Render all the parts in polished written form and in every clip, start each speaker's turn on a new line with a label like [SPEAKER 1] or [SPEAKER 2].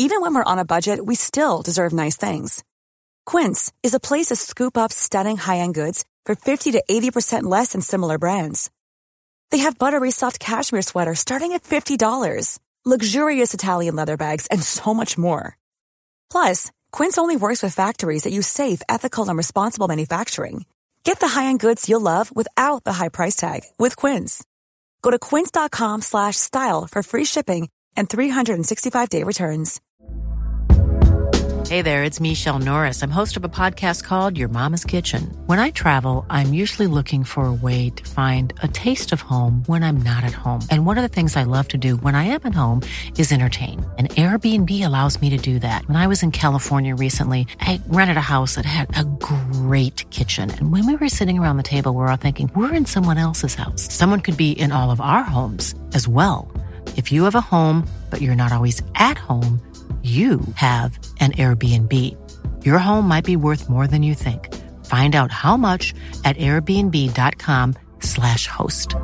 [SPEAKER 1] even when we're on a budget, we still deserve nice things. Quince is a place to scoop up stunning high-end goods for 50 to 80% less than similar brands. They have buttery soft cashmere sweaters starting at $50, luxurious Italian leather bags, and so much more. Plus, Quince only works with factories that use safe, ethical, and responsible manufacturing. Get the high-end goods you'll love without the high price tag with Quince. Go to quince.com/style for free shipping and 365-day returns.
[SPEAKER 2] Hey there, it's Michelle Norris. I'm host of a podcast called Your Mama's Kitchen. When I travel, I'm usually looking for a way to find a taste of home when I'm not at home. And one of the things I love to do when I am at home is entertain. And Airbnb allows me to do that. When I was in California recently, I rented a house that had a great kitchen. And when we were sitting around the table, we were all thinking, we're in someone else's house. Someone could be in all of our homes as well. If you have a home, but you're not always at home, you have an Airbnb. Your home might be worth more than you think. Find out how much at airbnb.com/host.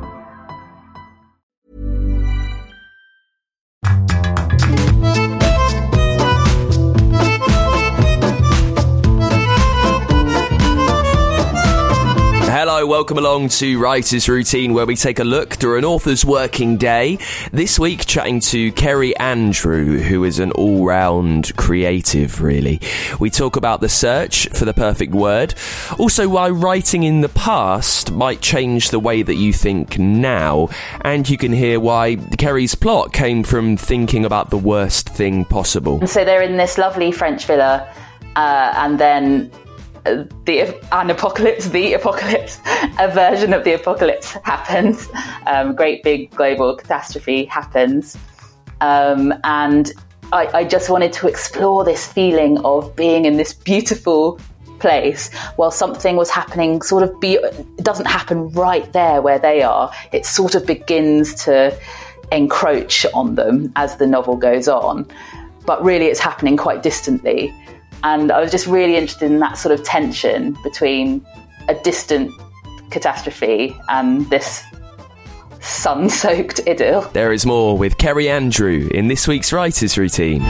[SPEAKER 3] Hello, welcome along to Writer's Routine, where we take a look through an author's working day. This week, chatting to Kerry Andrew, who is an all-round creative, really. We talk about the search for the perfect word, also why writing in the past might change the way that you think now, and you can hear why Kerry's plot came from thinking about the worst thing possible.
[SPEAKER 4] So they're in this lovely French villa, and then the apocalypse, a version of the apocalypse happens. Great big global catastrophe happens. And I just wanted to explore this feeling of being in this beautiful place while something was happening it doesn't happen right there where they are. It sort of begins to encroach on them as the novel goes on. But really it's happening quite distantly. And I was just really interested in that sort of tension between a distant catastrophe and this sun-soaked idyll.
[SPEAKER 3] There is more with Kerry Andrew in this week's Writer's Routine.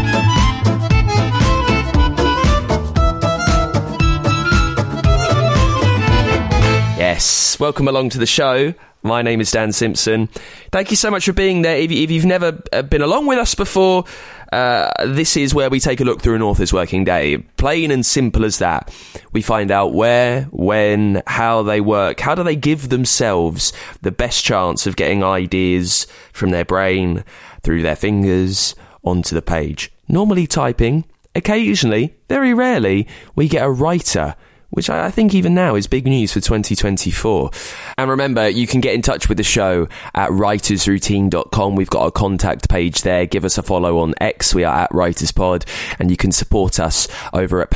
[SPEAKER 3] Yes, welcome along to the show. My name is Dan Simpson. Thank you so much for being there. If you've never been along with us before, this is where we take a look through an author's working day. Plain and simple as that. We find out where, when, how they work. How do they give themselves the best chance of getting ideas from their brain, through their fingers, onto the page. Normally typing. Occasionally, very rarely, we get a writer, which I think even now is big news for 2024. And remember, you can get in touch with the show at writersroutine.com. We've got a contact page there. Give us a follow on X. We are at WritersPod. And you can support us over at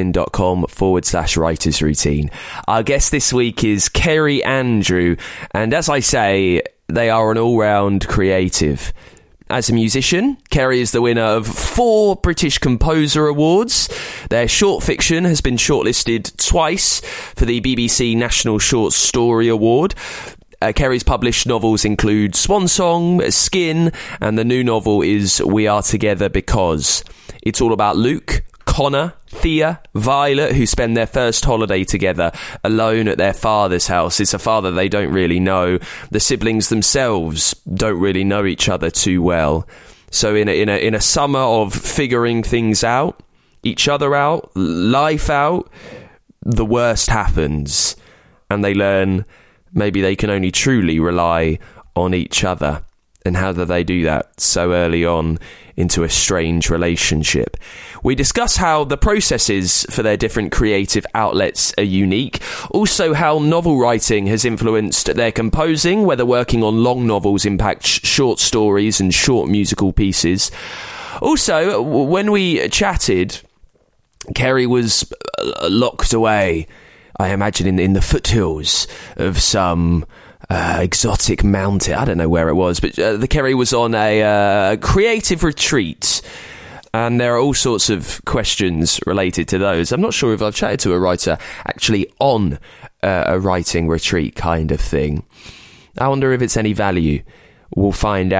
[SPEAKER 3] patreon.com/writersroutine. Our guest this week is Kerry Andrew. And as I say, they are an all-round creative. As a musician, Kerry is the winner of 4 British Composer Awards. Their short fiction has been shortlisted twice for the BBC National Short Story Award. Kerry's published novels include Swan Song, Skin, and the new novel is We Are Together Because. It's all about Luke, Connor, Thea, Violet, who spend their first holiday together alone at their father's house. It's a father they don't really know. The siblings themselves don't really know each other too well. So in a summer of figuring things out, each other out, life out, the worst happens, and they learn maybe they can only truly rely on each other. And how do they do that so early on into a strange relationship? We discuss how the processes for their different creative outlets are unique. Also how novel writing has influenced their composing, whether working on long novels impacts short stories and short musical pieces. Also, when we chatted, Kerry was locked away, I imagine, in the foothills of some exotic mountain. I don't know where it was, but the Kerry was on a creative retreat, and there are all sorts of questions related to those. I'm not sure if I've chatted to a writer actually on a writing retreat kind of thing. I wonder if it's any value. We'll find out.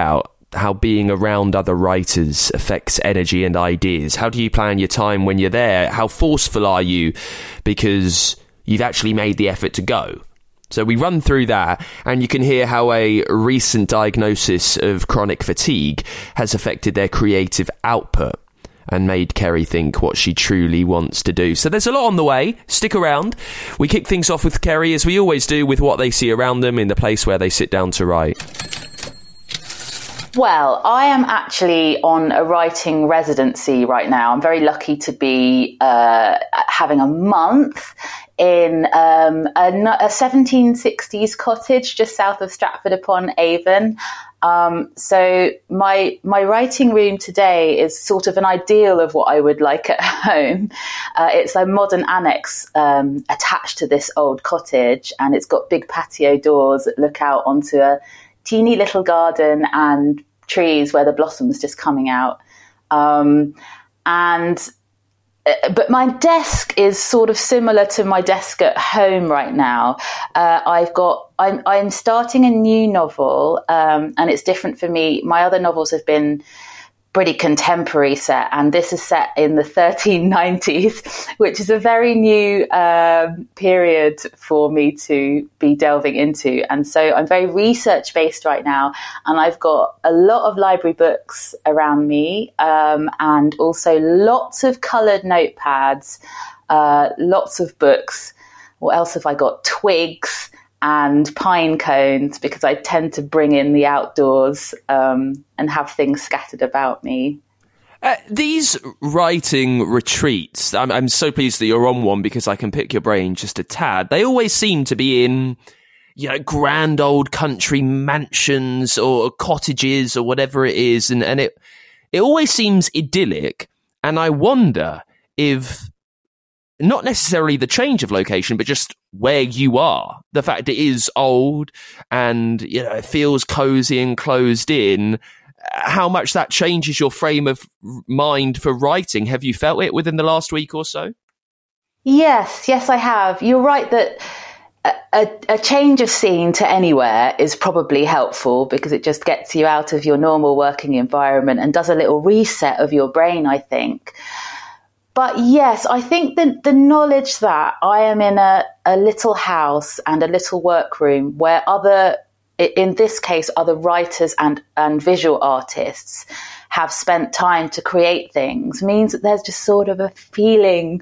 [SPEAKER 3] how being around other writers affects energy and ideas. How do you plan your time when you're there? How forceful are you because you've actually made the effort to go? So we run through that, and you can hear how a recent diagnosis of chronic fatigue has affected their creative output and made Kerry think what she truly wants to do. So there's a lot on the way. Stick around. We kick things off with Kerry, as we always do, with what they see around them in the place where they sit down to write.
[SPEAKER 4] Well, I am actually on a writing residency right now. I'm very lucky to be having a month in a 1760s cottage just south of Stratford upon Avon. So my writing room today is sort of an ideal of what I would like at home. It's a modern annex attached to this old cottage, and it's got big patio doors that look out onto a teeny little garden and trees where the blossom's just coming out. But my desk is sort of similar to my desk at home right now. I'm starting a new novel, and it's different for me. My other novels have been pretty contemporary set, and this is set in the 1390s, which is a very new period for me to be delving into. And so I'm very research based right now, and I've got a lot of library books around me, and also lots of coloured notepads, lots of books. What else have I got? Twigs and pine cones, because I tend to bring in the outdoors and have things scattered about me.
[SPEAKER 3] These writing retreats, I'm so pleased that you're on one, because I can pick your brain just a tad. They always seem to be in, grand old country mansions or cottages or whatever it is, and it always seems idyllic. And I wonder if not necessarily the change of location, but just where you are. The fact it is old and, it feels cozy and closed in, how much that changes your frame of mind for writing. Have you felt it within the last week or so?
[SPEAKER 4] Yes, I have. You're right that a change of scene to anywhere is probably helpful, because it just gets you out of your normal working environment and does a little reset of your brain, I think. But yes, I think that the knowledge that I am in a little house and a little workroom where in this case, other writers and visual artists have spent time to create things, means that there's just sort of a feeling,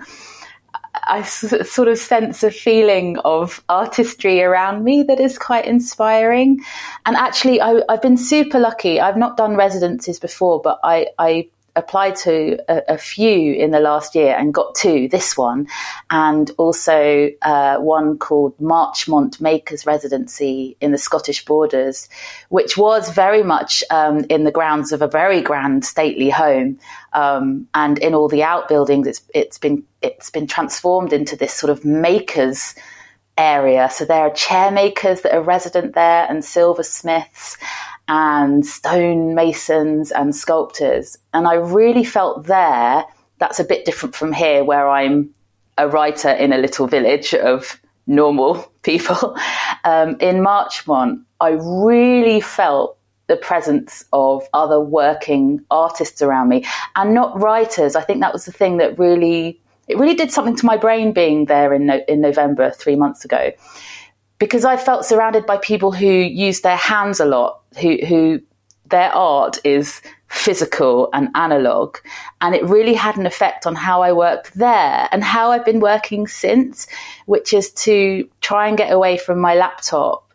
[SPEAKER 4] a sort of sense of feeling of artistry around me that is quite inspiring. And actually, I've been super lucky. I've not done residencies before, but I applied to a few in the last year and got two, this one, and also one called Marchmont Makers Residency in the Scottish Borders, which was very much in the grounds of a very grand stately home, and in all the outbuildings it's been transformed into this sort of makers area. So there are chair makers that are resident there, and silversmiths, and stone masons and sculptors. And I really felt that's a bit different from here, where I'm a writer in a little village of normal people. In Marchmont, I really felt the presence of other working artists around me, and not writers. I think that was the thing that really did something to my brain being there in November 3 months ago, because I felt surrounded by people who use their hands a lot, who their art is physical and analog. And it really had an effect on how I worked there and how I've been working since, which is to try and get away from my laptop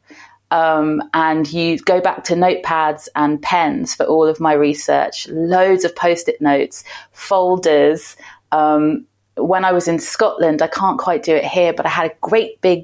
[SPEAKER 4] and go back to notepads and pens for all of my research, loads of Post-it notes, folders. When I was in Scotland, I can't quite do it here, but I had a great big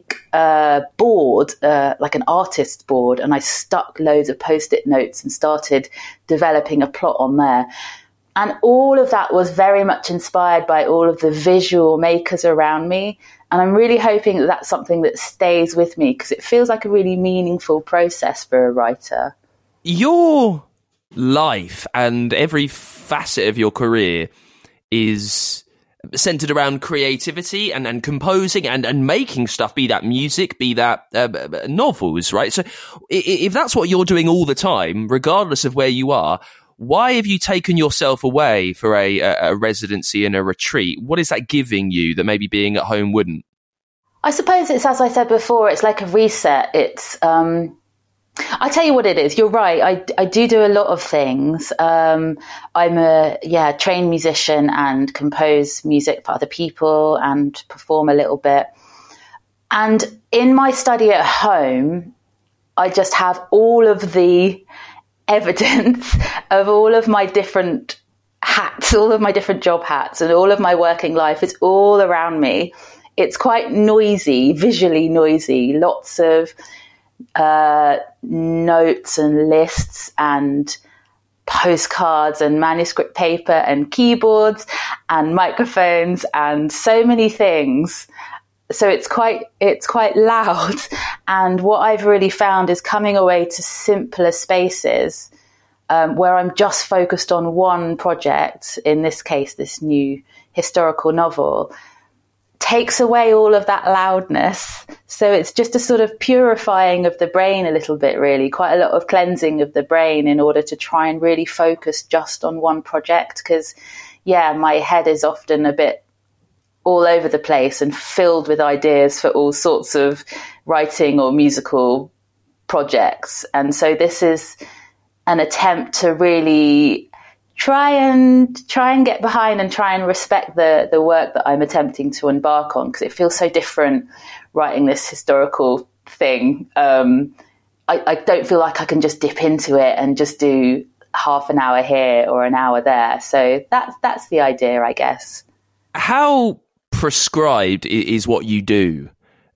[SPEAKER 4] board, like an artist board, and I stuck loads of Post-it notes and started developing a plot on there. And all of that was very much inspired by all of the visual makers around me. And I'm really hoping that that's something that stays with me, because it feels like a really meaningful process for a writer.
[SPEAKER 3] Your life and every facet of your career is centered around creativity and composing and making stuff, be that music, be that novels, right? So if that's what you're doing all the time, regardless of where you are, why have you taken yourself away for a residency and a retreat? What is that giving you that maybe being at home wouldn't?
[SPEAKER 4] I suppose it's, as I said before, it's like a reset. It's, I tell you what it is. You're right. I do a lot of things. I'm a trained musician and compose music for other people and perform a little bit. And in my study at home, I just have all of the evidence of all of my different hats, all of my different job hats, and all of my working life is all around me. It's quite noisy, visually noisy, lots of notes and lists and postcards and manuscript paper and keyboards and microphones and so many things. So it's quite loud. And what I've really found is coming away to simpler spaces where I'm just focused on one project, in this case, this new historical novel, takes away all of that loudness. So it's just a sort of purifying of the brain a little bit, really, quite a lot of cleansing of the brain in order to try and really focus just on one project. Because, my head is often a bit all over the place and filled with ideas for all sorts of writing or musical projects. And so this is an attempt to really try and get behind and try and respect the work that I'm attempting to embark on, because it feels so different writing this historical thing. I don't feel like I can just dip into it and just do half an hour here or an hour there. So that's the idea, I guess.
[SPEAKER 3] How prescribed is what you do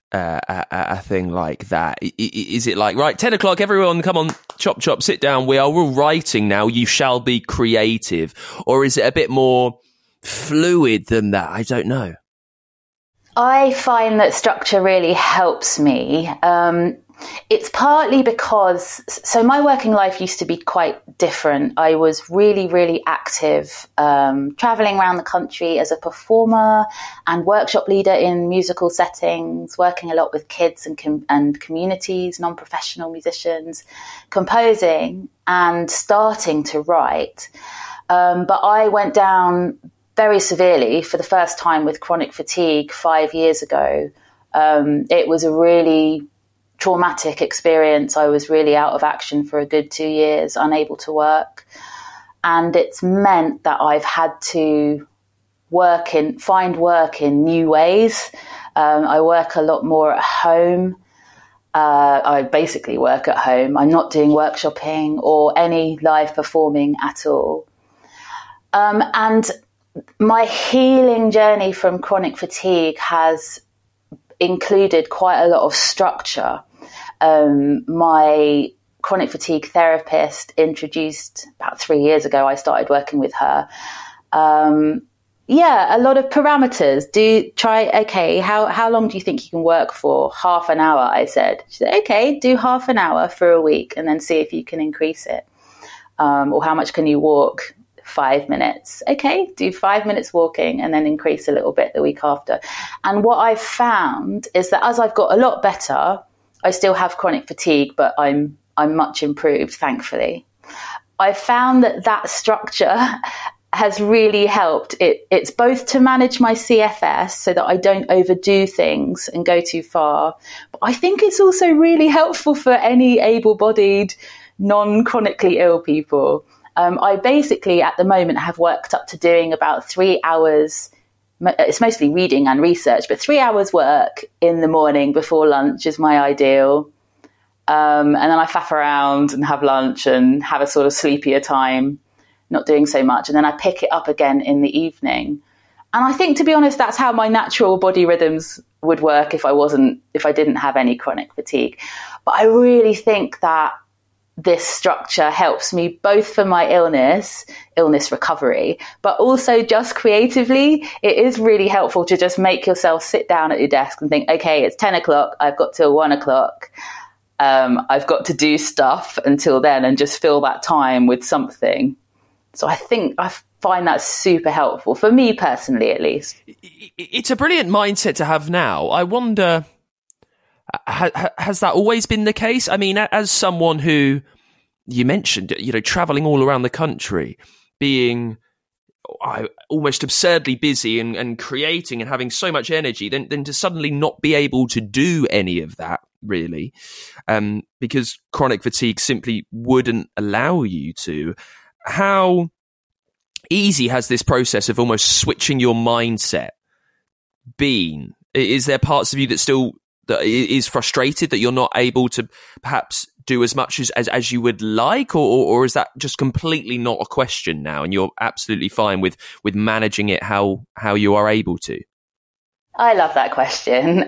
[SPEAKER 3] a thing like that? Is it like, right, 10 o'clock, everyone, come on, chop, sit down, we are all writing now, you shall be creative? Or is it a bit more fluid than that? I don't know.
[SPEAKER 4] I find that structure really helps me. It's partly because, so my working life used to be quite different. I was really, really active, traveling around the country as a performer and workshop leader in musical settings, working a lot with kids and communities, non-professional musicians, composing and starting to write. But I went down very severely for the first time with chronic fatigue 5 years ago. It was a really traumatic experience. I was really out of action for a good 2 years, unable to work. And it's meant that I've had to find work in new ways. I work a lot more at home. I basically work at home. I'm not doing workshopping or any live performing at all. And my healing journey from chronic fatigue has included quite a lot of structure. My chronic fatigue therapist introduced about 3 years ago, I started working with her. A lot of parameters. How long do you think you can work for? Half an hour, I said. She said, okay, do half an hour for a week and then see if you can increase it. Or how much can you walk? 5 minutes. Okay, do 5 minutes walking and then increase a little bit the week after. And what I've found is that as I've got a lot better, I still have chronic fatigue, but I'm much improved, thankfully. I found that structure has really helped. It's both to manage my CFS so that I don't overdo things and go too far, but I think it's also really helpful for any able-bodied, non-chronically ill people. I basically, at the moment, have worked up to doing about 3 hours. It's mostly reading and research, but 3 hours work in the morning before lunch is my ideal. And then I faff around and have lunch and have a sort of sleepier time, not doing so much. And then I pick it up again in the evening. And I think, to be honest, that's how my natural body rhythms would work if I didn't have any chronic fatigue. But I really think that this structure helps me both for my illness recovery, but also just creatively. It is really helpful to just make yourself sit down at your desk and think, okay, it's 10 o'clock. I've got till 1 o'clock. I've got to do stuff until then and just fill that time with something. So I think find that super helpful, for me personally, at least.
[SPEAKER 3] It's a brilliant mindset to have now. I wonder, has that always been the case? I mean, as someone who, you mentioned, traveling all around the country, being almost absurdly busy and creating and having so much energy, then to suddenly not be able to do any of that, really, because chronic fatigue simply wouldn't allow you to. How easy has this process of almost switching your mindset been? Is there parts of you that is frustrated that you're not able to perhaps do as much as you would like, or is that just completely not a question now and you're absolutely fine with managing it how you are able to?
[SPEAKER 4] I love that question.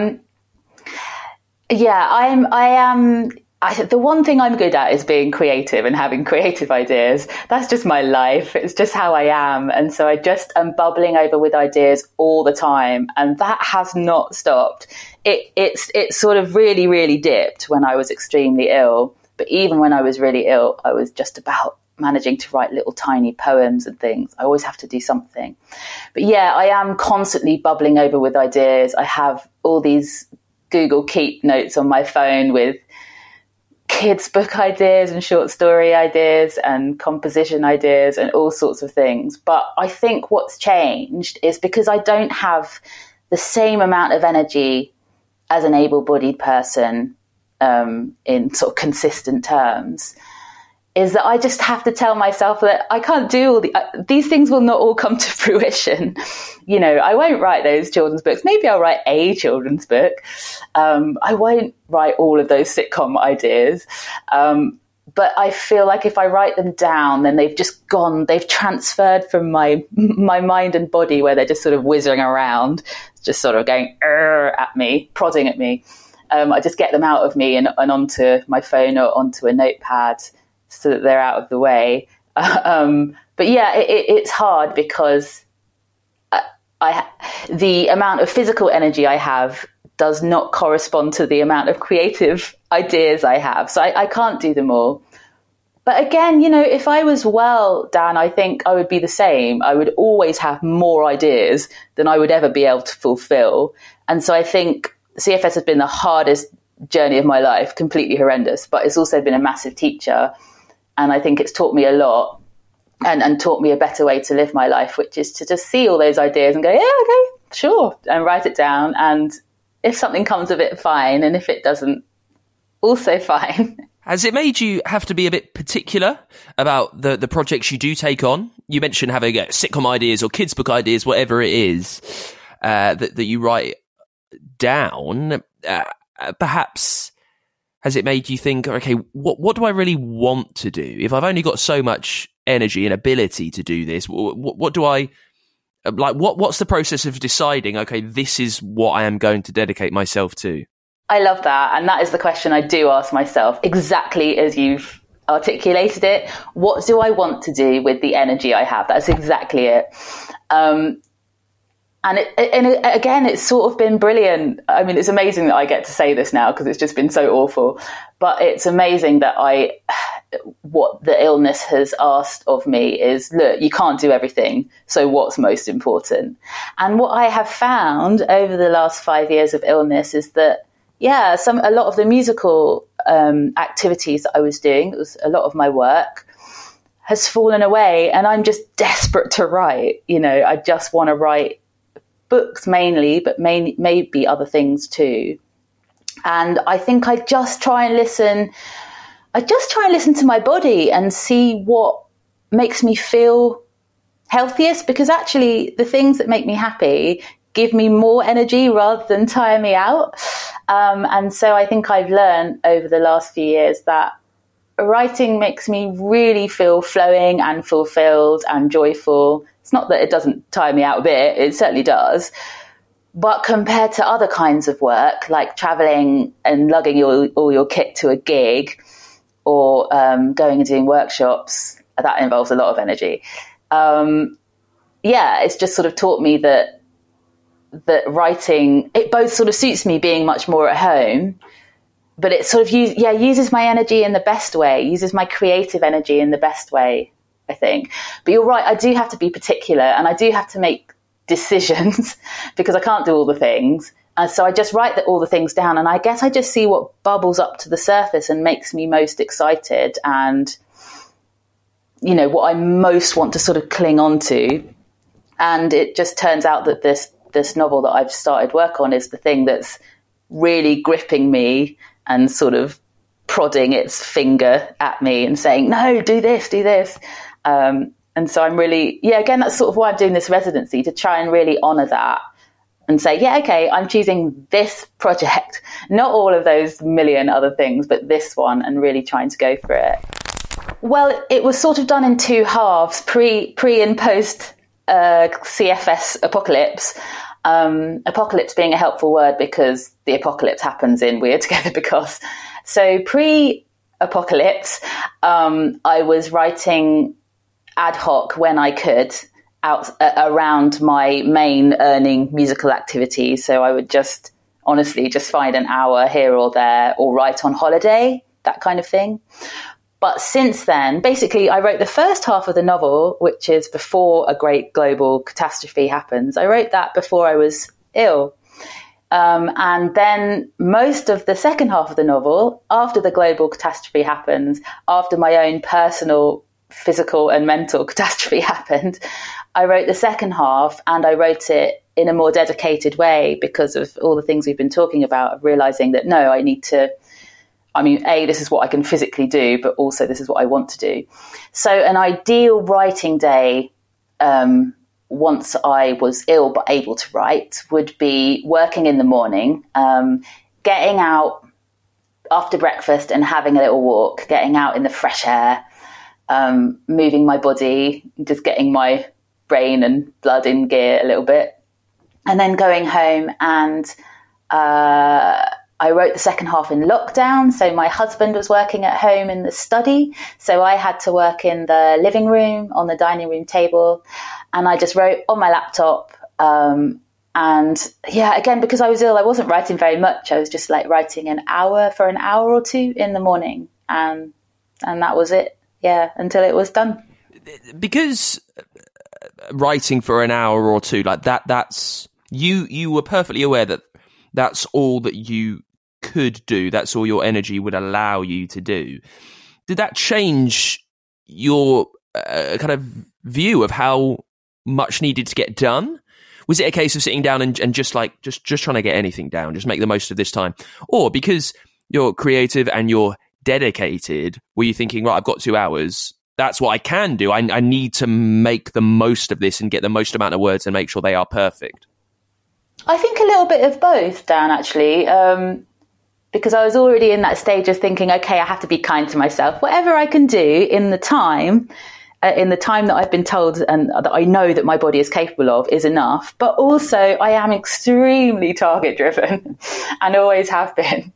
[SPEAKER 4] The one thing I'm good at is being creative and having creative ideas. That's just my life. It's just how I am. And so I just am bubbling over with ideas all the time. And that has not stopped. It sort of really, really dipped when I was extremely ill. But even when I was really ill, I was just about managing to write little tiny poems and things. I always have to do something. But yeah, I am constantly bubbling over with ideas. I have all these Google Keep notes on my phone with kids' book ideas and short story ideas and composition ideas and all sorts of things. But I think what's changed is because I don't have the same amount of energy as an able-bodied person in sort of consistent terms, is that I just have to tell myself that I can't do all these things will not all come to fruition. I won't write those children's books. Maybe I'll write a children's book. I won't write all of those sitcom ideas. But I feel like if I write them down, then they've just gone, they've transferred from my mind and body, where they're just sort of whizzing around, just sort of going at me, prodding at me. I just get them out of me and onto my phone or onto a notepad, so that they're out of the way. But yeah, it's hard because the amount of physical energy I have does not correspond to the amount of creative ideas I have. So I can't do them all. But again, if I was well, Dan, I think I would be the same. I would always have more ideas than I would ever be able to fulfill. And so I think CFS has been the hardest journey of my life, completely horrendous, but it's also been a massive teacher. And I think it's taught me a lot and taught me a better way to live my life, which is to just see all those ideas and go, yeah, okay, sure, and write it down. And if something comes of it, fine. And if it doesn't, also fine.
[SPEAKER 3] Has it made you have to be a bit particular about the projects you do take on? You mentioned having sitcom ideas or kids' book ideas, whatever it is, that you write down. Perhaps... has it made you think, okay, what do I really want to do? If I've only got so much energy and ability to do this, what do I like? What's the process of deciding, okay, this is what I am going to dedicate myself to?
[SPEAKER 4] I love that. And that is the question I do ask myself, exactly as you've articulated it. What do I want to do with the energy I have? That's exactly it. And again, it's sort of been brilliant. I mean, it's amazing that I get to say this now because it's just been so awful. But it's amazing that what the illness has asked of me is, look, you can't do everything. So what's most important? And what I have found over the last 5 years of illness is that, yeah, a lot of the musical activities that I was doing, it was a lot of my work, has fallen away. And I'm just desperate to write. I just want to write books mainly, but maybe other things too. And I think I just try and listen to my body and see what makes me feel healthiest, because actually the things that make me happy give me more energy rather than tire me out. And so I think I've learned over the last few years that writing makes me really feel flowing and fulfilled and joyful. It's not that it doesn't tire me out a bit, it certainly does. But compared to other kinds of work, like traveling and lugging all your kit to a gig or going and doing workshops, that involves a lot of energy. It's just sort of taught me that writing, it both sort of suits me being much more at home, but it sort of uses my energy in the best way, uses my creative energy in the best way. I think. But you're right, I do have to be particular, and I do have to make decisions because I can't do all the things. So I just write all the things down, and I guess I just see what bubbles up to the surface and makes me most excited, and, you know, what I most want to sort of cling on to. And it just turns out that this novel that I've started work on is the thing that's really gripping me and sort of prodding its finger at me and saying, no, do this, do this. And so I'm really, again, that's sort of why I'm doing this residency, to try and really honour that and say, okay, I'm choosing this project, not all of those million other things, but this one, and really trying to go for it. Well, it was sort of done in two halves, pre and post CFS apocalypse. Apocalypse being a helpful word because the apocalypse happens in We're Together Because. So pre-apocalypse, I was writing ad hoc when I could out around my main earning musical activities. So I would just find an hour here or there, or write on holiday, that kind of thing. But since then, basically, I wrote the first half of the novel, which is before a great global catastrophe happens. I wrote that before I was ill. And then most of the second half of the novel, after the global catastrophe happens, after my own personal physical and mental catastrophe happened, I wrote the second half, and I wrote it in a more dedicated way because of all the things we've been talking about, of realizing that, no, I need to, this is what I can physically do, but also this is what I want to do. So an ideal writing day, once I was ill but able to write, would be working in the morning, getting out after breakfast and having a little walk, getting out in the fresh air, moving my body, just getting my brain and blood in gear a little bit, and then going home. And I wrote the second half in lockdown. So my husband was working at home in the study, so I had to work in the living room on the dining room table, and I just wrote on my laptop. And again, because I was ill, I wasn't writing very much. I was just like writing for an hour or two in the morning, and that was it. Yeah, until it was done.
[SPEAKER 3] Because writing for an hour or two like that's you were perfectly aware that that's all that you could do. That's all your energy would allow you to do. Did that change your kind of view of how much needed to get done? Was it a case of sitting down and just trying to get anything down, just make the most of this time? Or because you're creative and you're dedicated, were you thinking, right, I've got 2 hours, that's what I can do, I need to make the most of this and get the most amount of words and make sure they are perfect?
[SPEAKER 4] I think a little bit of both, Dan, actually, because I was already in that stage of thinking, okay, I have to be kind to myself. Whatever I can do in the time that I've been told and that I know that my body is capable of is enough. But also I am extremely target driven and always have been.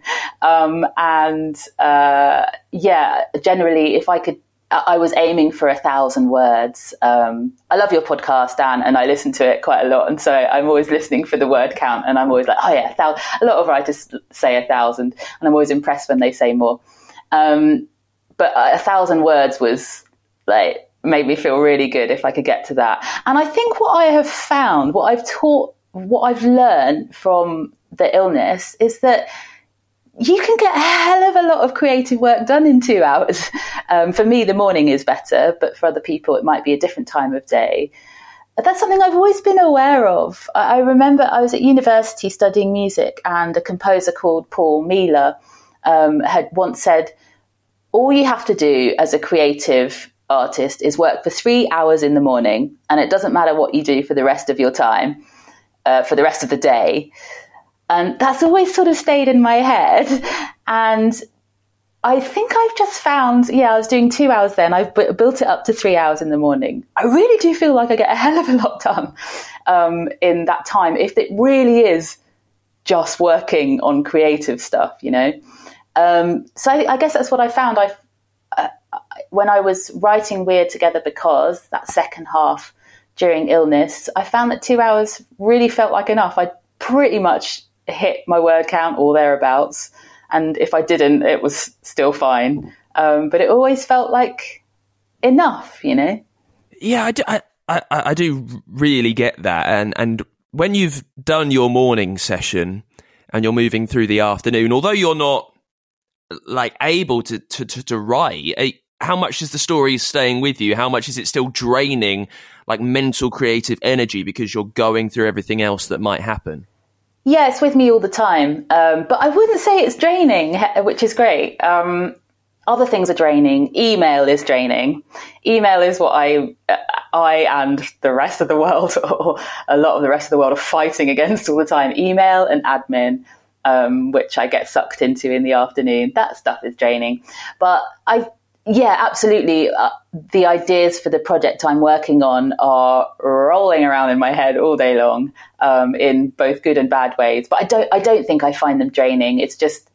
[SPEAKER 4] Generally, if I was aiming for 1,000 words. I love your podcast, Dan, and I listen to it quite a lot. And so I'm always listening for the word count, and I'm always like, oh yeah, 1,000. A lot of writers say 1,000, and I'm always impressed when they say more. But 1,000 words was like, made me feel really good if I could get to that. And I think what I have found, what I've learned from the illness is that you can get a hell of a lot of creative work done in 2 hours. For me, the morning is better, but for other people, it might be a different time of day. That's something I've always been aware of. I remember I was at university studying music, and a composer called Paul Mealer had once said, all you have to do as a creative artist is work for 3 hours in the morning, and it doesn't matter what you do for the rest of your time, for the rest of the day. And that's always sort of stayed in my head. And I think I've just found, I was doing 2 hours then. I've built it up to 3 hours in the morning. I really do feel like I get a hell of a lot done in that time, if it really is just working on creative stuff, you know. So I guess that's what I found. When I was writing We're Together Because, that second half during illness, I found that 2 hours really felt like enough. I pretty much hit my word count or thereabouts, and if I didn't, it was still fine. But it always felt like enough, you know?
[SPEAKER 3] Yeah, I do really get that. And when you've done your morning session and you're moving through the afternoon, although you're not like able to write, how much is the story staying with you? How much is it still draining like mental creative energy because you're going through everything else that might happen?
[SPEAKER 4] Yeah, it's with me all the time. But I wouldn't say it's draining, which is great. Other things are draining. Email is draining. Email is what I and the rest of the world, or a lot of the rest of the world, are fighting against all the time. Email and admin, which I get sucked into in the afternoon. That stuff is draining. But absolutely. The ideas for the project I'm working on are rolling around in my head all day long, in both good and bad ways. But I don't think I find them draining. It's just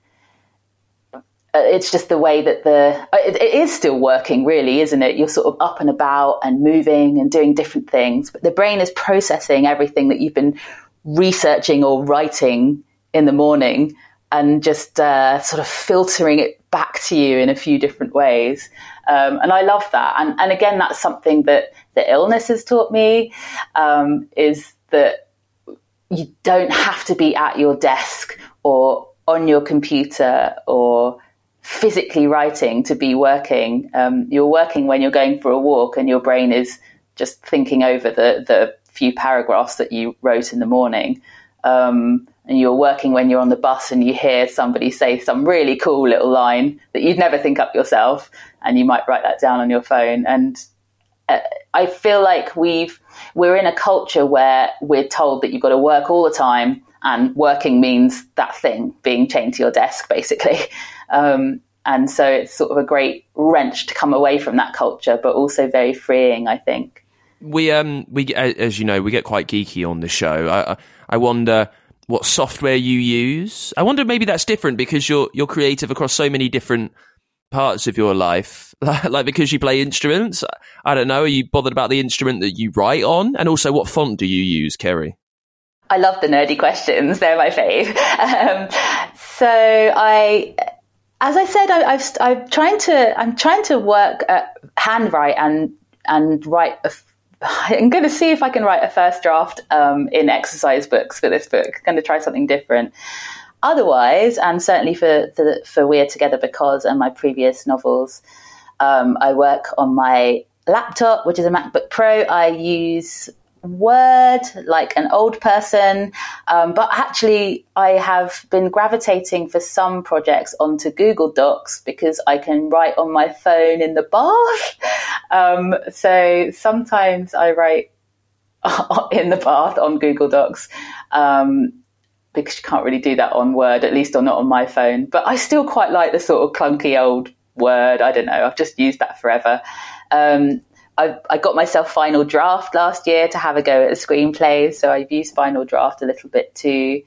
[SPEAKER 4] the way that it is still working, really, isn't it? You're sort of up and about and moving and doing different things, but the brain is processing everything that you've been researching or writing in the morning and just sort of filtering it back to you in a few different ways. And I love that. And again, that's something that the illness has taught me, is that you don't have to be at your desk or on your computer or physically writing to be working. You're working when you're going for a walk and your brain is just thinking over the few paragraphs that you wrote in the morning. And you're working when you're on the bus and you hear somebody say some really cool little line that you'd never think up yourself, and you might write that down on your phone. And I feel like we're in a culture where we're told that you've got to work all the time, and working means that thing, being chained to your desk, basically. And so it's sort of a great wrench to come away from that culture, but also very freeing, I think.
[SPEAKER 3] We as you know, we get quite geeky on the show. I wonder what software you use. I wonder maybe that's different because you're creative across so many different parts of your life. Like because you play instruments. I don't know. Are you bothered about the instrument that you write on? And also, what font do you use, Kerry?
[SPEAKER 4] I love the nerdy questions. They're my fave. As I said, I'm trying to work at handwrite and write. I'm going to see if I can write a first draft in exercise books for this book. I'm going to try something different. Otherwise, and certainly for We're Together Because and my previous novels, I work on my laptop, which is a MacBook Pro. I use Word like an old person, but actually I have been gravitating for some projects onto Google Docs because I can write on my phone in the bath. So sometimes I write in the bath on Google Docs, because you can't really do that on Word, at least or not on my phone. But I still quite like the sort of clunky old Word. I don't know, I've just used that forever. I got myself Final Draft last year to have a go at a screenplay, so I've used Final Draft a little bit too.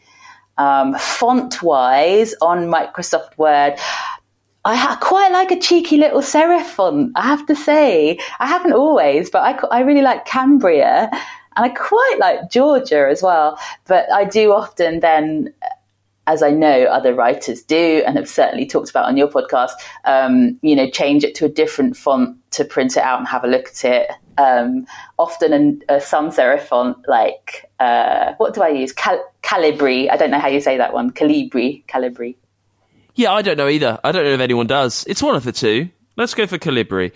[SPEAKER 4] Font-wise, on Microsoft Word, I quite like a cheeky little serif font, I have to say. I haven't always, but I really like Cambria, and I quite like Georgia as well. But I do often then, as I know other writers do and have certainly talked about on your podcast, change it to a different font to print it out and have a look at it. Often a sans serif font like, what do I use? Calibri. I don't know how you say that one. Calibri.
[SPEAKER 3] Yeah, I don't know either. I don't know if anyone does. It's one of the two. Let's go for Calibri.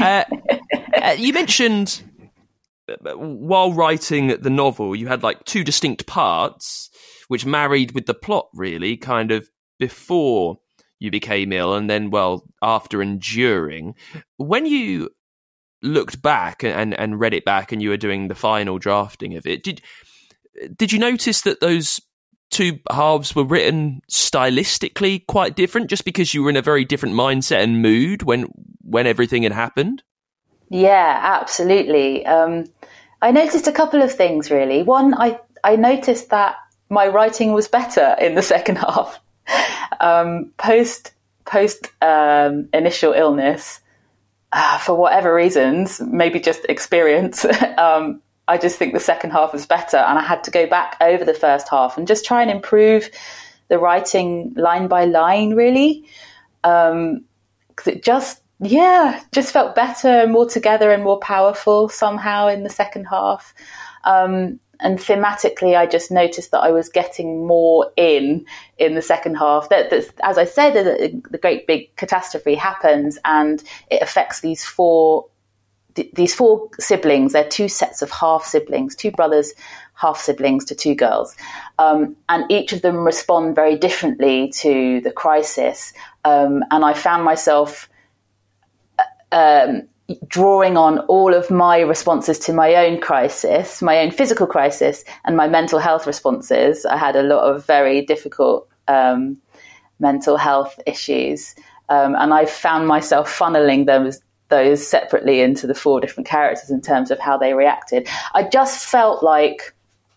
[SPEAKER 3] You mentioned while writing the novel, you had like two distinct parts, which married with the plot, really, kind of before you became ill and then, well, after and during. When you looked back and read it back and you were doing the final drafting of it, did you notice that those two halves were written stylistically quite different just because you were in a very different mindset and mood when everything had happened? Yeah, absolutely. I noticed a couple of things, really. One, I noticed that my writing was better in the second half. Post initial illness, for whatever reasons, maybe just experience, I just think the second half was better, and I had to go back over the first half and just try and improve the writing line by line, really, because it just
[SPEAKER 4] just felt better and more together and more powerful somehow in the second half. And thematically, I just noticed that I was getting more in the second half. That as I said, the great big catastrophe happens, and it affects these four siblings. They're two sets of half siblings, two brothers, half siblings to two girls, and each of them respond very differently to the crisis. And I found myself drawing on all of my responses to my own crisis, my own physical crisis, and my mental health responses. I had a lot of very difficult mental health issues, and I found myself funneling those separately into the four different characters in terms of how they reacted. I just felt like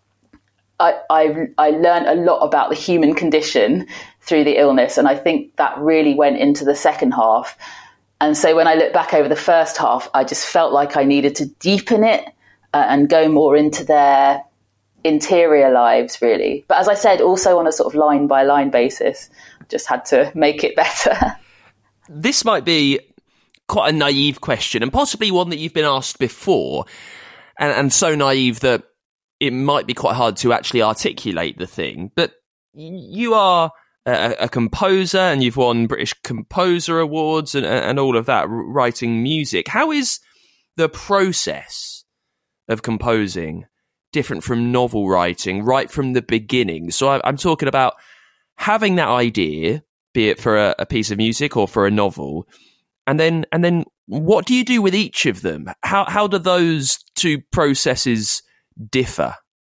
[SPEAKER 4] I learned a lot about the human condition through the illness, and I think that really went into the second half. And so when I look back over the first half, I just felt like I needed to deepen it and go more into their interior lives, really. But as I said, also on a sort of line-by-line basis, just had to make it better.
[SPEAKER 3] This might be quite a naive question, and possibly one that you've been asked before, and so naive that it might be quite hard to actually articulate the thing. But you are a composer, and you've won British Composer Awards and all of that, writing music. How is the process of composing different from novel writing right from the beginning? So I'm talking about having that idea, be it for a piece of music or for a novel, and then what do you do with each of them? How do those two processes differ?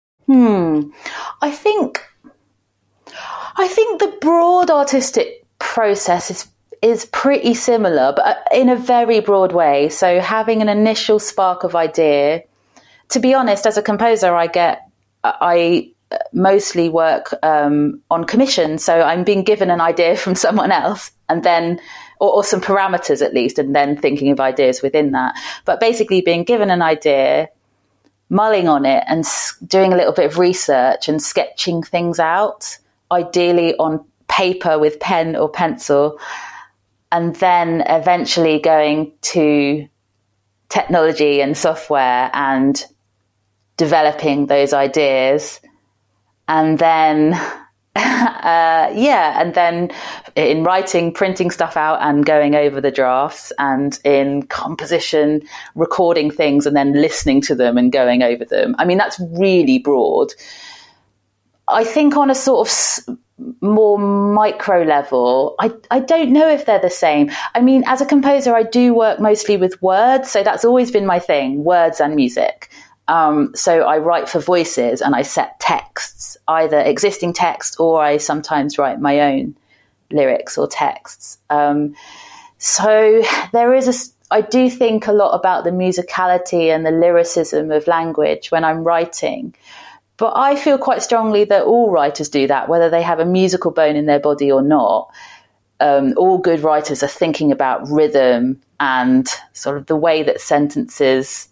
[SPEAKER 4] I think the broad artistic process is pretty similar, but in a very broad way. So having an initial spark of idea. To be honest, as a composer, I mostly work on commission. So I'm being given an idea from someone else, and then, or some parameters at least, and then thinking of ideas within that. But basically being given an idea, mulling on it and doing a little bit of research and sketching things out, ideally on paper with pen or pencil, and then eventually going to technology and software and developing those ideas. And then, and then in writing, printing stuff out and going over the drafts, and in composition, recording things and then listening to them and going over them. I mean, that's really broad. I think on a sort of more micro level, I don't know if they're the same. I mean, as a composer, I do work mostly with words. So that's always been my thing, words and music. So I write for voices and I set texts, either existing text, or I sometimes write my own lyrics or texts. So I do think a lot about the musicality and the lyricism of language when I'm writing. But I feel quite strongly that all writers do that, whether they have a musical bone in their body or not. All good writers are thinking about rhythm and sort of the way that sentences,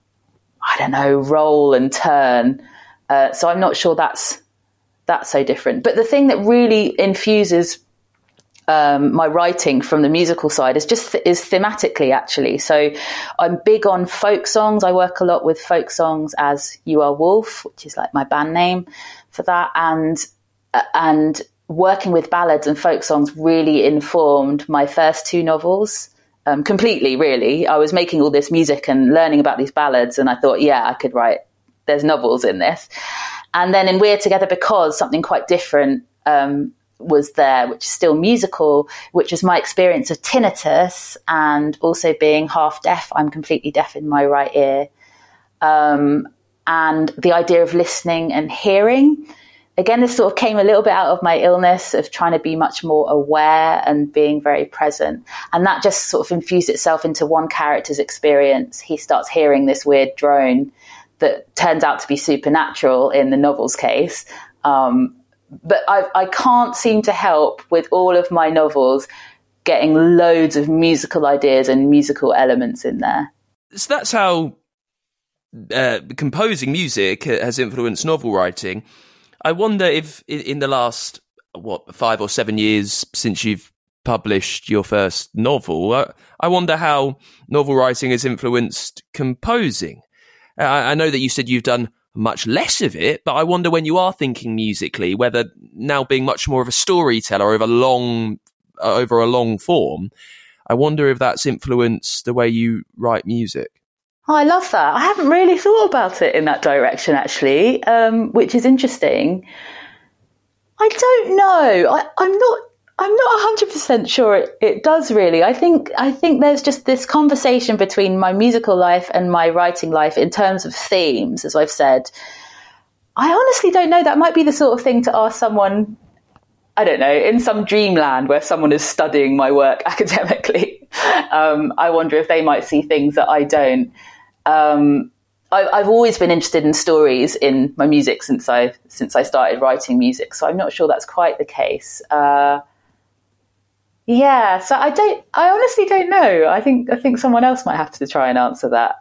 [SPEAKER 4] roll and turn. So I'm not sure that's so different. But the thing that really infuses my writing from the musical side is thematically, actually. So I'm big on folk songs. I work a lot with folk songs as You Are Wolf, which is like my band name for that. And working with ballads and folk songs really informed my first two novels. Completely, really. I was making all this music and learning about these ballads, and I thought, I could write, there's novels in this. And then in We're Together Because, something quite different was there, which is still musical, which is my experience of tinnitus and also being half deaf. I'm completely deaf in my right ear. And the idea of listening and hearing. Again, this sort of came a little bit out of my illness of trying to be much more aware and being very present. And that just sort of infused itself into one character's experience. He starts hearing this weird drone that turns out to be supernatural in the novel's case. But I can't seem to help with all of my novels getting loads of musical ideas and musical elements in there.
[SPEAKER 3] So that's how composing music has influenced novel writing. I wonder if in the last, 5 or 7 years since you've published your first novel. I wonder how novel writing has influenced composing. I know that you said you've done much less of it, but I wonder when you are thinking musically, whether now being much more of a storyteller over a long form, I wonder if that's influenced the way you write music.
[SPEAKER 4] Oh, I love that. I haven't really thought about it in that direction, actually, which is interesting. I don't know. I'm not 100% sure it does really. I think there's just this conversation between my musical life and my writing life in terms of themes, as I've said. I honestly don't know. That might be the sort of thing to ask someone, I don't know, in some dreamland where someone is studying my work academically. I wonder if they might see things that I don't. I've always been interested in stories in my music since I started writing music, so I'm not sure that's quite the case. Yeah, so I honestly don't know. I think someone else might have to try and answer that.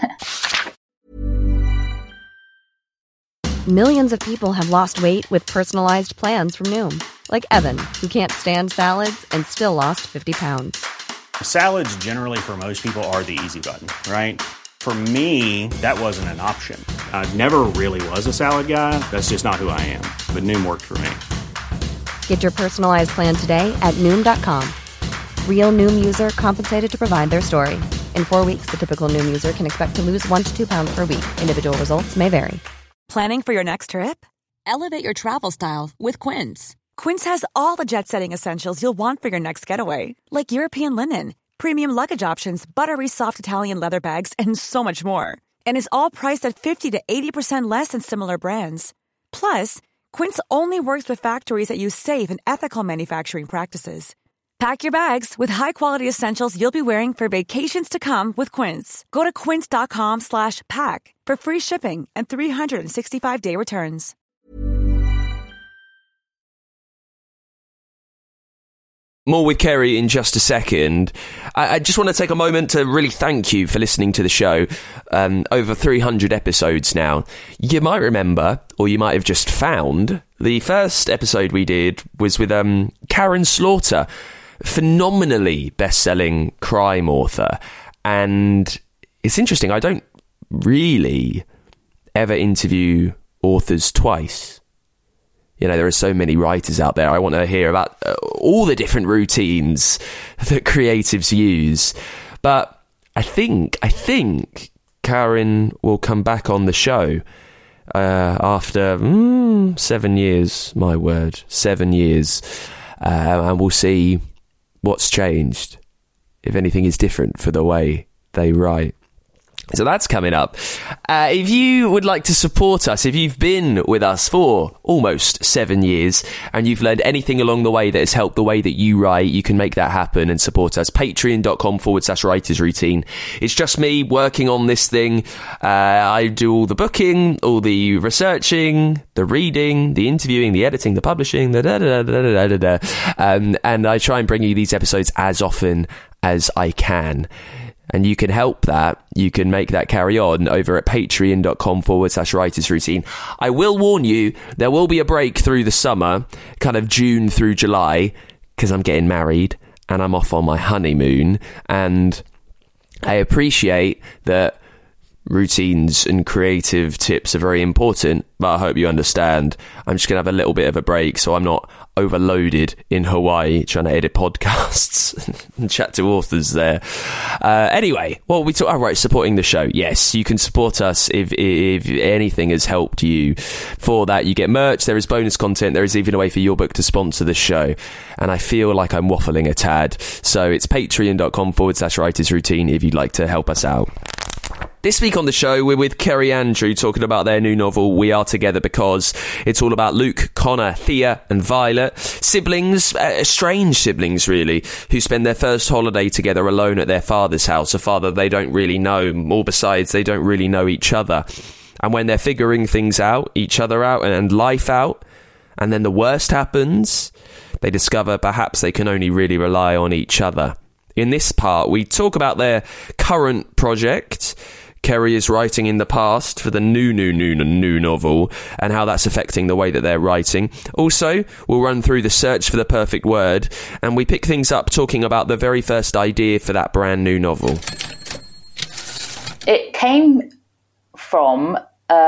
[SPEAKER 5] Millions of people have lost weight with personalized plans from Noom. Like Evan, who can't stand salads and still lost 50 pounds.
[SPEAKER 6] Salads generally for most people are the easy button, right? For me, that wasn't an option. I never really was a salad guy. That's just not who I am. But Noom worked for me.
[SPEAKER 5] Get your personalized plan today at Noom.com. Real Noom user compensated to provide their story. In 4 weeks, the typical Noom user can expect to lose 1 to 2 pounds per week. Individual results may vary.
[SPEAKER 7] Planning for your next trip? Elevate your travel style with Quince. Quince has all the jet-setting essentials you'll want for your next getaway, like European linen, premium luggage options, buttery soft Italian leather bags, and so much more. And is all priced at 50 to 80% less than similar brands. Plus, Quince only works with factories that use safe and ethical manufacturing practices. Pack your bags with high-quality essentials you'll be wearing for vacations to come with Quince. Go to quince.com/pack for free shipping and 365-day returns.
[SPEAKER 3] More with Kerry in just a second. I just want to take a moment to really thank you for listening to the show. Over 300 episodes now. You might remember, or you might have just found, the first episode we did was with Karen Slaughter, phenomenally best-selling crime author. And it's interesting, I don't really ever interview authors twice. You know, there are so many writers out there. I want to hear about all the different routines that creatives use. But I think Karen will come back on the show after 7 years, my word, 7 years. And we'll see what's changed, if anything is different for the way they write. So that's coming up. If you would like to support us, if you've been with us for almost 7 years and you've learned anything along the way that has helped the way that you write, you can make that happen and support us. Patreon.com/writers routine. It's just me working on this thing. I do all the booking, all the researching, the reading, the interviewing, the editing, the publishing, and I try and bring you these episodes as often as I can. And you can help that. You can make that carry on over at patreon.com/writers routine. I will warn you, there will be a break through the summer, kind of June through July, because I'm getting married and I'm off on my honeymoon. And I appreciate that routines and creative tips are very important, but I hope you understand. I'm just going to have a little bit of a break so I'm not overloaded in Hawaii trying to edit podcasts and chat to authors there. Anyway, what we talk, right, supporting the show. Yes, you can support us if anything has helped you. For that, you get merch, there is bonus content, there is even a way for your book to sponsor the show. And I feel like I'm waffling a tad. So it's patreon.com/writers routine if you'd like to help us out. This week on the show, we're with Kerry Andrew talking about their new novel, We Are Together Because. It's all about Luke, Connor, Thea and Violet. Siblings, strange siblings really, who spend their first holiday together alone at their father's house, a father they don't really know, or besides, they don't really know each other. And when they're figuring things out, each other out and life out, and then the worst happens, they discover perhaps they can only really rely on each other. In this part, we talk about their current project, Kerry is writing in the past for the new novel and how that's affecting the way that they're writing. Also, we'll run through the search for the perfect word, and we pick things up talking about the very first idea for that brand new novel.
[SPEAKER 4] It came from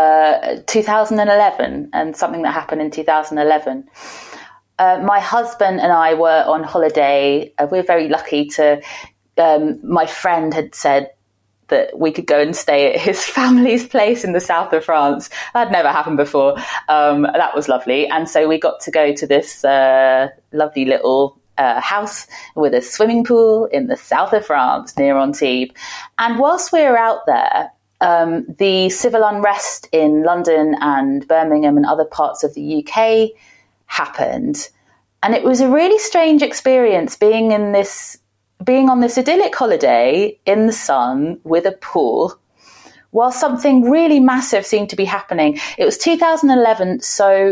[SPEAKER 4] 2011 and something that happened in 2011. My husband and I were on holiday. We're very lucky to... my friend had said that we could go and stay at his family's place in the south of France. That never happened before. That was lovely. And so we got to go to this lovely little house with a swimming pool in the south of France near Antibes. And whilst we were out there, the civil unrest in London and Birmingham and other parts of the UK happened. And it was a really strange experience being on this idyllic holiday in the sun with a pool while something really massive seemed to be happening. It was 2011, so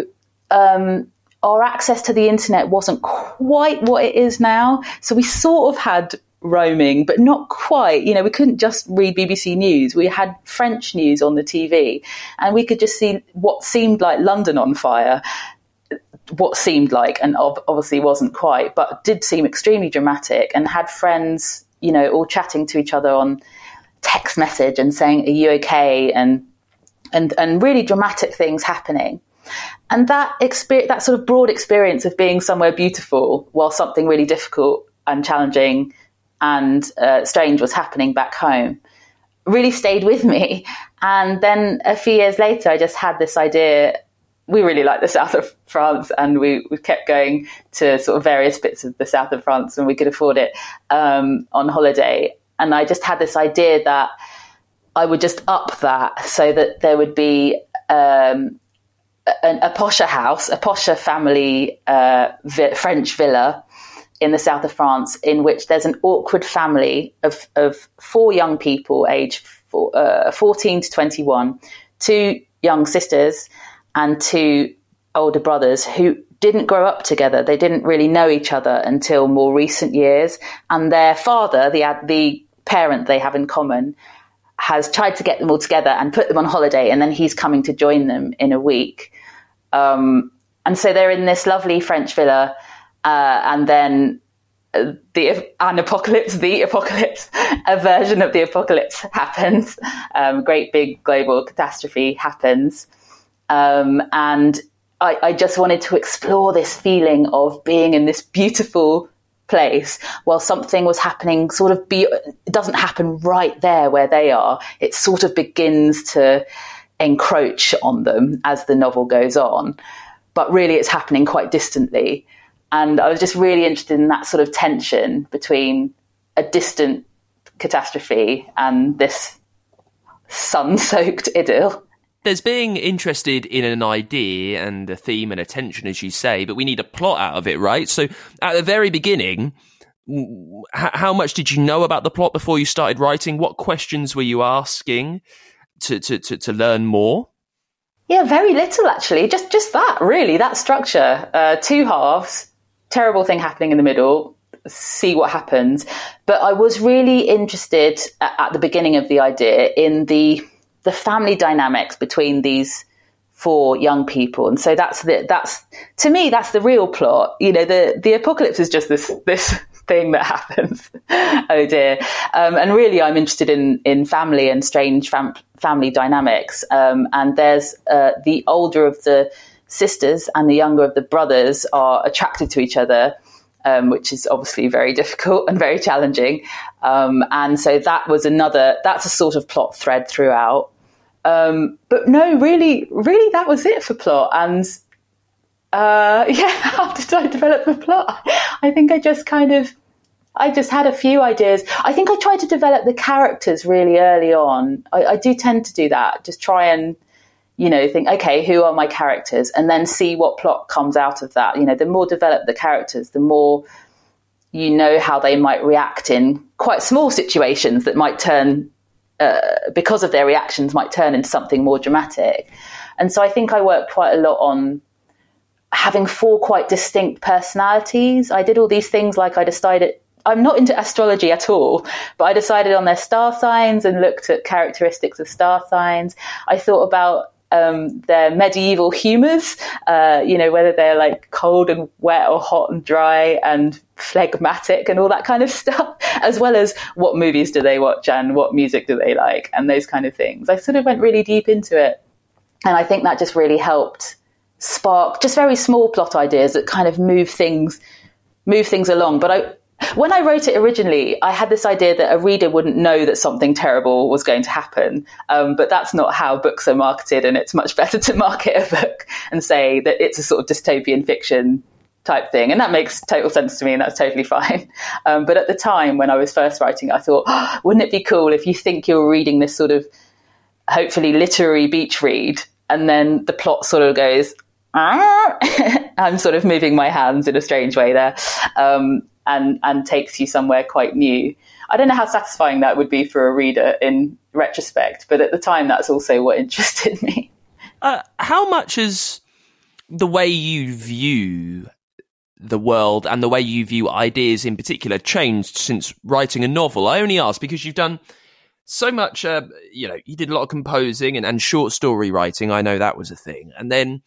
[SPEAKER 4] our access to the internet wasn't quite what it is now. So we sort of had roaming, but not quite. You know, we couldn't just read BBC News. We had French news on the TV, and we could just see what seemed like London on fire. What seemed like, and obviously wasn't quite, but did seem extremely dramatic, and had friends, you know, all chatting to each other on text message and saying, "Are you okay?" and really dramatic things happening. And that sort of broad experience of being somewhere beautiful while something really difficult and challenging and strange was happening back home really stayed with me. And then a few years later, I just had this idea. We really like the south of France, and we kept going to sort of various bits of the south of France when we could afford it on holiday. And I just had this idea that I would just up that so that there would be a posher house, a posher family French villa in the south of France, in which there's an awkward family of four young people aged 14 to 21, two young sisters and two older brothers who didn't grow up together. They didn't really know each other until more recent years. And their father, the parent they have in common, has tried to get them all together and put them on holiday. And then he's coming to join them in a week. And so they're in this lovely French villa. And then the apocalypse, a version of the apocalypse happens. Great big global catastrophe happens. And I just wanted to explore this feeling of being in this beautiful place while something was happening it doesn't happen right there where they are. It sort of begins to encroach on them as the novel goes on, but really it's happening quite distantly. And I was just really interested in that sort of tension between a distant catastrophe and this sun-soaked idyll.
[SPEAKER 3] There's being interested in an idea and a theme and a tension, as you say, but we need a plot out of it, right? So at the very beginning, how much did you know about the plot before you started writing? What questions were you asking to learn more?
[SPEAKER 4] Yeah, very little, actually. Just that, really, that structure. Two halves, terrible thing happening in the middle, see what happens. But I was really interested at the beginning of the idea in the family dynamics between these four young people. And so that's to me, that's the real plot. You know, the apocalypse is just this thing that happens. Oh dear. And really I'm interested in family and strange family dynamics. And there's the older of the sisters and the younger of the brothers are attracted to each other, which is obviously very difficult and very challenging. And so that's a sort of plot thread throughout. But no, really, that was it for plot. And how did I develop the plot? I think I just had a few ideas. I think I tried to develop the characters really early on. I do tend to do that. Just try and, think, okay, who are my characters? And then see what plot comes out of that. The more developed the characters, the more you know how they might react in quite small situations that might turn, because of their reactions, might turn into something more dramatic. And so I think I worked quite a lot on having four quite distinct personalities. I did all these things, like I I'm not into astrology at all, but I decided on their star signs and looked at characteristics of star signs. I thought about their medieval humours, whether they're like cold and wet or hot and dry and phlegmatic and all that kind of stuff, as well as what movies do they watch and what music do they like and those kind of things. I sort of went really deep into it. And I think that just really helped spark just very small plot ideas that kind of move things along. But when I wrote it originally, I had this idea that a reader wouldn't know that something terrible was going to happen. But that's not how books are marketed. And it's much better to market a book and say that it's a sort of dystopian fiction type thing. And that makes total sense to me. And that's totally fine. But at the time when I was first writing, I thought, wouldn't it be cool if you think you're reading this sort of hopefully literary beach read, and then the plot sort of goes, I'm sort of moving my hands in a strange way there. And takes you somewhere quite new. I don't know how satisfying that would be for a reader in retrospect, but at the time, that's also what interested me.
[SPEAKER 3] How much has the way you view the world and the way you view ideas in particular changed since writing a novel? I only ask because you've done so much, you did a lot of composing and short story writing. I know that was a thing. And then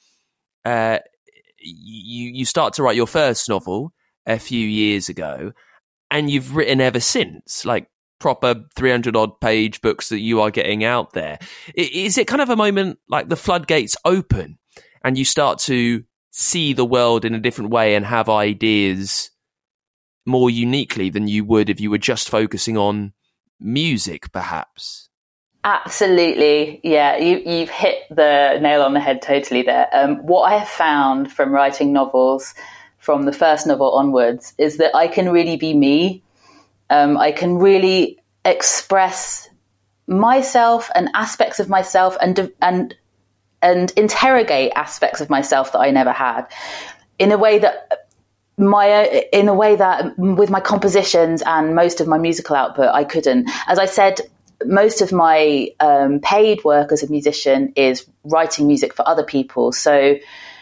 [SPEAKER 3] you start to write your first novel a few years ago, and you've written ever since, like proper 300 odd page books that you are getting out there. Is it kind of a moment like the floodgates open and you start to see the world in a different way and have ideas more uniquely than you would if you were just focusing on music, perhaps?
[SPEAKER 4] Absolutely. Yeah, you've hit the nail on the head totally there. What I have found from writing novels from the first novel onwards is that I can really be me. I can really express myself and aspects of myself and interrogate aspects of myself that I never had in a way that with my compositions and most of my musical output, I couldn't. As I said, most of my paid work as a musician is writing music for other people. So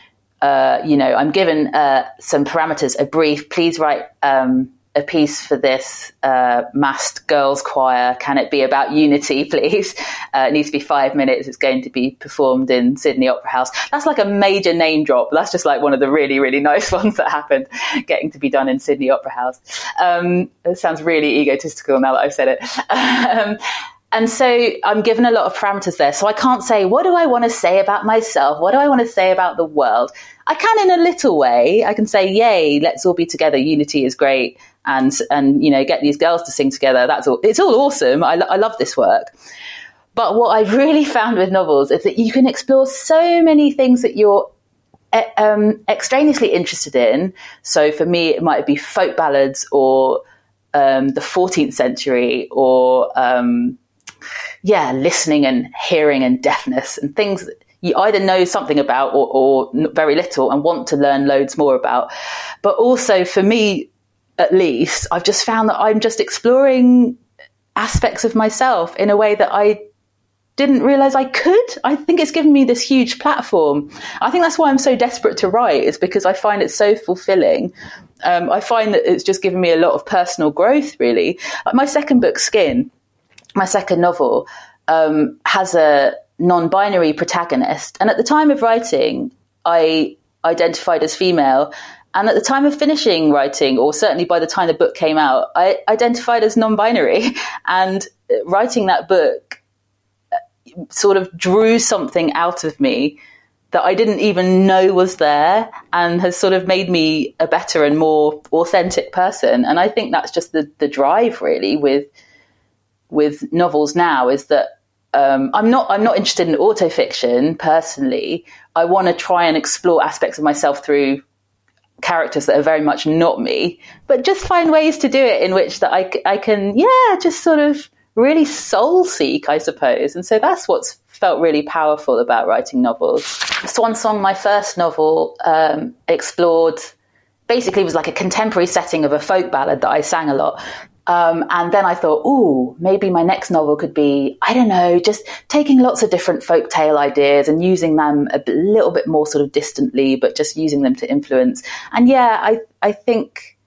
[SPEAKER 4] I'm given some parameters, a brief. Please write a piece for this massed girls choir. Can it be about unity, please? It needs to be 5 minutes. It's going to be performed in Sydney Opera House. That's like a major name drop. That's just like one of the really, really nice ones that happened, getting to be done in Sydney Opera House. It sounds really egotistical now that I've said it. And so I'm given a lot of parameters there. So I can't say, what do I want to say about myself? What do I want to say about the world? I can in a little way. I can say, yay, let's all be together. Unity is great. And get these girls to sing together. That's all. It's all awesome. I love this work. But what I've really found with novels is that you can explore so many things that you're extraneously interested in. So for me, it might be folk ballads or the 14th century or listening and hearing and deafness and things that you either know something about or very little and want to learn loads more about. But also for me, at least, I've just found that I'm just exploring aspects of myself in a way that I didn't realize I could. I think it's given me this huge platform. I think that's why I'm so desperate to write, is because I find it so fulfilling. I find that it's just given me a lot of personal growth, really. Like my second book, Skin, my second novel, has a non-binary protagonist. And at the time of writing, I identified as female. And at the time of finishing writing, or certainly by the time the book came out, I identified as non-binary. And writing that book sort of drew something out of me that I didn't even know was there, and has sort of made me a better and more authentic person. And I think that's just the drive, really, with novels now, is that I'm not interested in autofiction personally. I want to try and explore aspects of myself through characters that are very much not me, but just find ways to do it in which that I can just sort of really soul seek, I suppose. And so that's what's felt really powerful about writing novels. Swan Song, my first novel, explored, basically was like a contemporary setting of a folk ballad that I sang a lot. And then I thought, maybe my next novel could be, I don't know, just taking lots of different folktale ideas and using them a little bit more sort of distantly, but just using them to influence. And I think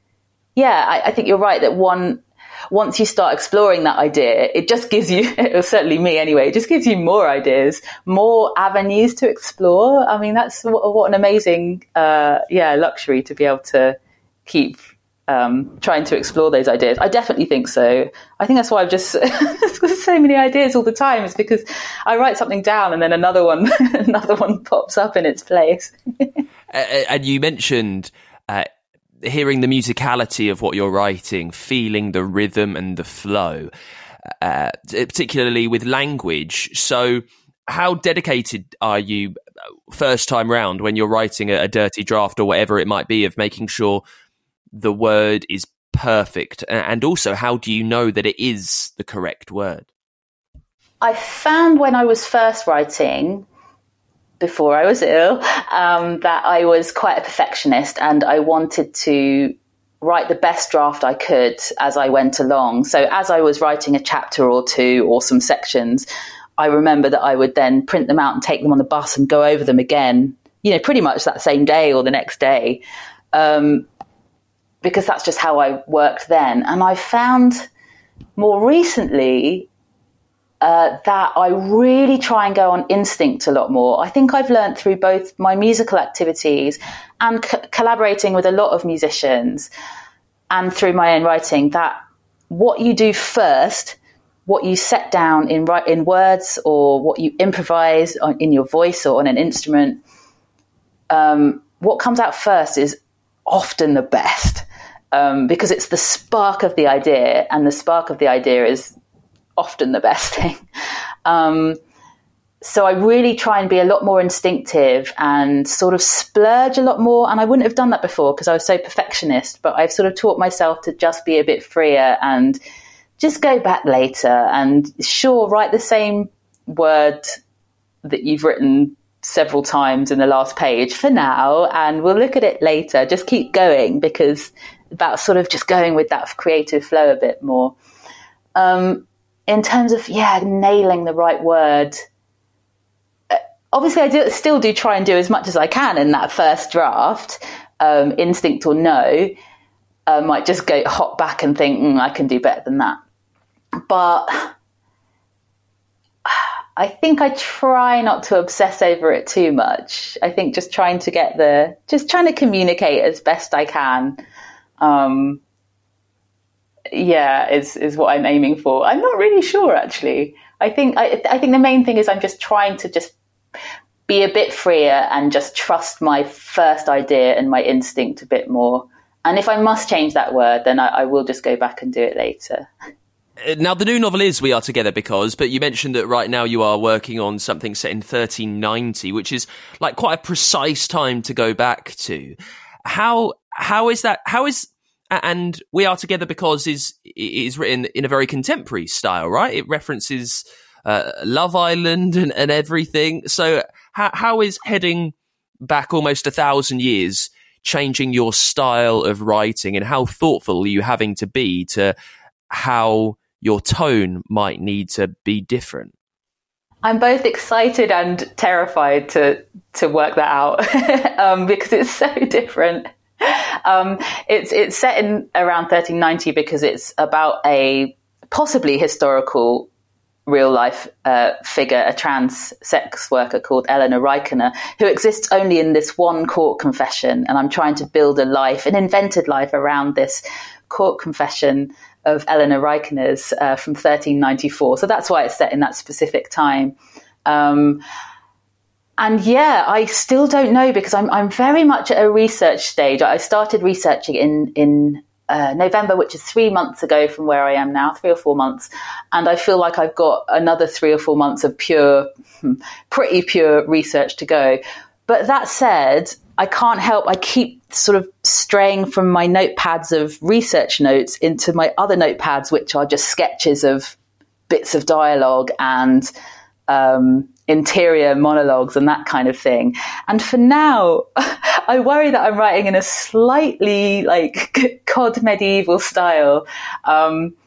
[SPEAKER 4] I think you're right that once you start exploring that idea, it just gives you, certainly me anyway, it just gives you more ideas, more avenues to explore. I mean, that's what an amazing, luxury to be able to keep trying to explore those ideas. I definitely think so. I think that's why I've just got so many ideas all the time. It's because I write something down and then another one pops up in its place.
[SPEAKER 3] And you mentioned hearing the musicality of what you're writing, feeling the rhythm and the flow, particularly with language. So how dedicated are you first time round when you're writing a dirty draft or whatever it might be, of making sure the word is perfect? And also, how do you know that it is the correct word?
[SPEAKER 4] I found when I was first writing, before I was ill, that I was quite a perfectionist and I wanted to write the best draft I could as I went along. So as I was writing a chapter or two or some sections, I remember that I would then print them out and take them on the bus and go over them again, pretty much that same day or the next day, because that's just how I worked then. And I found more recently that I really try and go on instinct a lot more. I think I've learned through both my musical activities and collaborating with a lot of musicians and through my own writing, that what you do first, what you set down in words or what you improvise in your voice or on an instrument, what comes out first is often the best, because it's the spark of the idea, and the spark of the idea is often the best thing. So I really try and be a lot more instinctive and sort of splurge a lot more. And I wouldn't have done that before because I was so perfectionist, but I've sort of taught myself to just be a bit freer and just go back later and write the same word that you've written several times in the last page for now, and we'll look at it later. Just keep going, because about sort of just going with that creative flow a bit more. In terms of, nailing the right word, obviously I still do try and do as much as I can in that first draft, instinct or no. I might just hop back and think, I can do better than that. But I think I try not to obsess over it too much. I think just trying to communicate as best I can, is what I'm aiming for. I'm not really sure, actually. I think the main thing is I'm just trying to just be a bit freer and just trust my first idea and my instinct a bit more. And if I must change that word, then I will just go back and do it later.
[SPEAKER 3] Now, the new novel is We Are Together Because, but you mentioned that right now you are working on something set in 1390, which is like quite a precise time to go back to. How is that? And We Are Together Because is written in a very contemporary style, right? It references Love Island and everything. So how is heading back almost 1,000 years changing your style of writing, and how thoughtful are you having to be to how your tone might need to be different?
[SPEAKER 4] I'm both excited and terrified to work that out because it's so different. It's set in around 1390 because it's about a possibly historical real life figure, a trans sex worker called Eleanor Rykener, who exists only in this one court confession. And I'm trying to build an invented life around this court confession of Eleanor Rykener's from 1394. So that's why it's set in that specific time. And I still don't know, because I'm very much at a research stage. I started researching in November, which is 3 months ago from where I am now, 3 or 4 months. And I feel like I've got another 3 or 4 months of pretty pure research to go. But that said, I can't help, I keep sort of straying from my notepads of research notes into my other notepads, which are just sketches of bits of dialogue and interior monologues and that kind of thing. And for now, I worry that I'm writing in a slightly cod medieval style,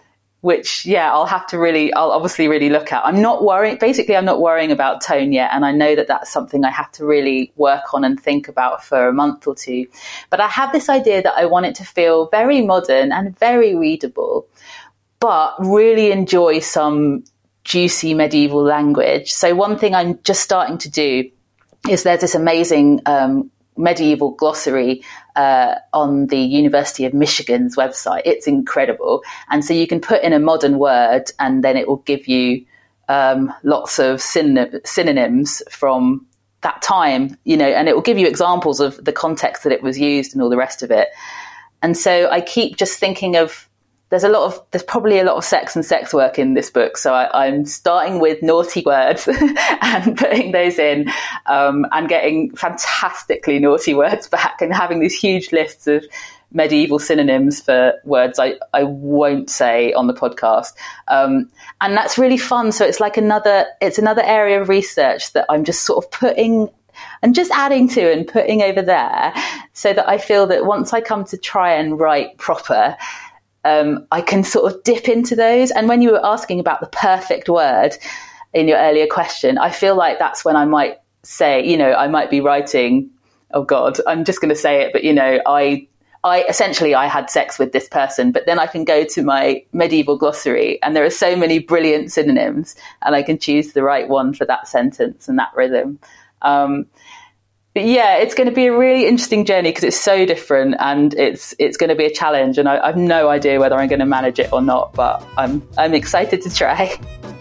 [SPEAKER 4] which, I'll obviously really look at. I'm not worrying about tone yet. And I know that that's something I have to really work on and think about for a month or two. But I have this idea that I want it to feel very modern and very readable, but really enjoy some juicy medieval language. So one thing I'm just starting to do is there's this amazing medieval glossary on the University of Michigan's website. It's incredible. And so you can put in a modern word and then it will give you lots of synonyms from that time, and it will give you examples of the context that it was used and all the rest of it. And so I keep just thinking of, there's probably a lot of sex and sex work in this book. So I'm starting with naughty words and putting those in, and getting fantastically naughty words back and having these huge lists of medieval synonyms for words I won't say on the podcast. And that's really fun. So it's like another area of research that I'm just sort of putting and just adding to and putting over there, so that I feel that once I come to try and write proper, I can sort of dip into those. And when you were asking about the perfect word in your earlier question, I feel like that's when I might say, I might be writing, oh God, I'm just going to say it, but I essentially had sex with this person, but then I can go to my medieval glossary and there are so many brilliant synonyms and I can choose the right one for that sentence and that rhythm. But it's going to be a really interesting journey because it's so different and it's going to be a challenge, and I have no idea whether I'm going to manage it or not, but I'm excited to try.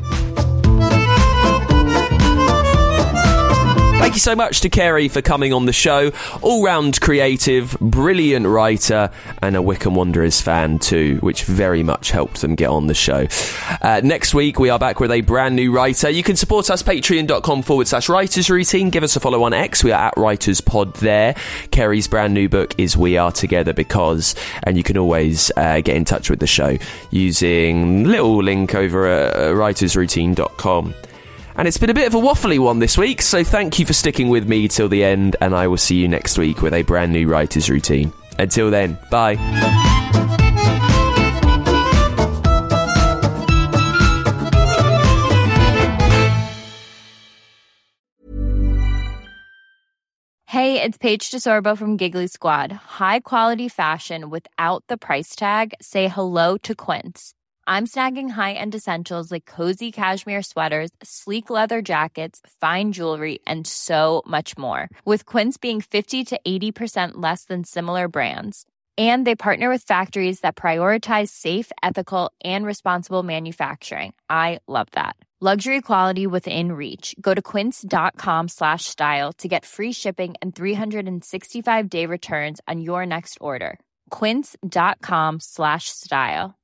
[SPEAKER 3] Thank you so much to Kerry for coming on the show. All-round creative, brilliant writer, and a Wickham Wanderers fan too, which very much helped them get on the show. Next week, we are back with a brand new writer. You can support us, patreon.com/writers routine. Give us a follow on X. We are at WritersPod there. Kerry's brand new book is We Are Together Because, and you can always get in touch with the show using little link over at writersroutine.com. And it's been a bit of a waffly one this week, so thank you for sticking with me till the end, and I will see you next week with a brand new Writer's Routine. Until then, bye.
[SPEAKER 8] Hey, it's Paige DeSorbo from Giggly Squad. High quality fashion without the price tag. Say hello to Quince. I'm snagging high-end essentials like cozy cashmere sweaters, sleek leather jackets, fine jewelry, and so much more. With Quince being 50 to 80% less than similar brands. And they partner with factories that prioritize safe, ethical, and responsible manufacturing. I love that. Luxury quality within reach. Go to quince.com/style to get free shipping and 365-day returns on your next order. Quince.com/style.